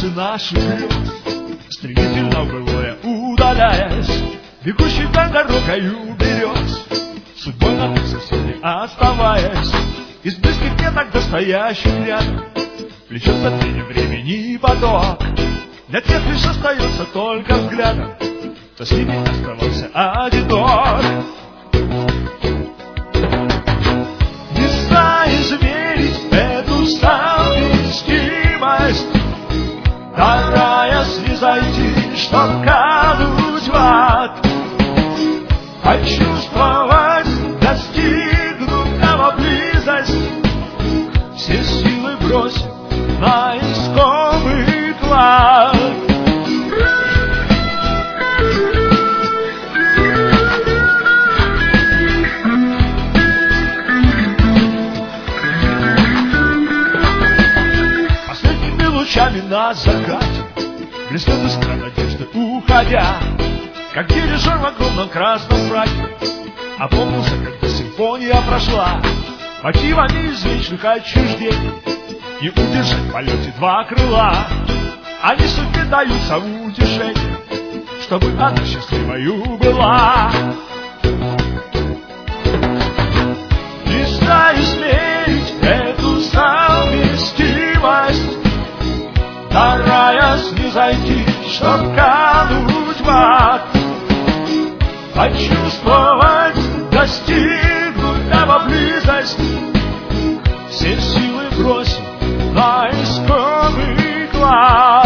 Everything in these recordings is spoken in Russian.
границы наших грез, стремительно былое удаляясь, бегущий по дорогою берез, судьбой на ты совсем не оставаясь, из близких веток до стоящих рядом влечется тень времени поток. Для тех лишь остается только взглядом, кто с ними оставался одинок. Нельзя измерить эту совместимость, стараясь не зайти, чтоб кануть в ад. Почувствовать, достигнуть того близость, все силы бросим на искомый клад. Последними лучами на закате блеснет искра надежды, уходя, как дирижер в огромном красном фраке. Опомнился, когда симфония прошла мотивами извечных отчуждений, и удержать в полете два крыла. Они судьбе даются в утешение, чтобы она счастливою была. Нельзя измерить эту совместимость, стараясь не зайти, чтоб кануть в ад. Почувствовать, достигнуть того близость, все силы бросим на искомый клад.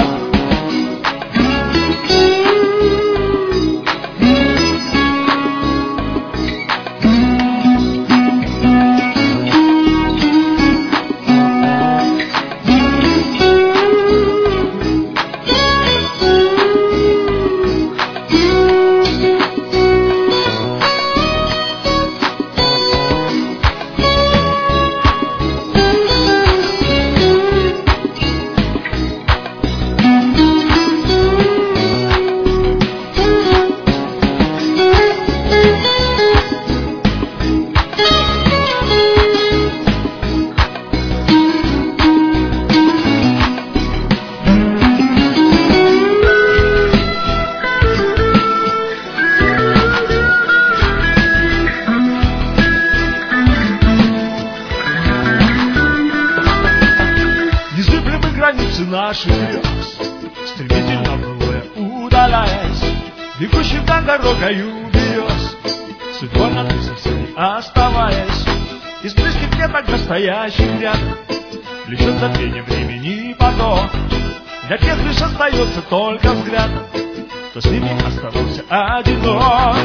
Границы наших грез, стремительно былое удаляясь, бегущим над дорогою берез, судьбой на ты совсем не оставаясь, из близких веток до стоящих рядом влечется тень времени поток. Для тех лишь остается только взглядом, кто с ними оставался одинок.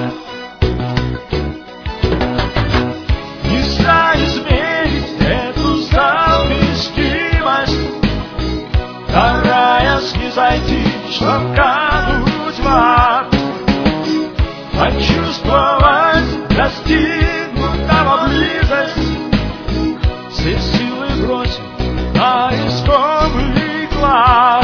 Нельзя измерить эту совместимость, стараясь не зайти, чтоб кануть в ад. Почувствовать, достигнуть того близость, все силы бросим на искомый клад.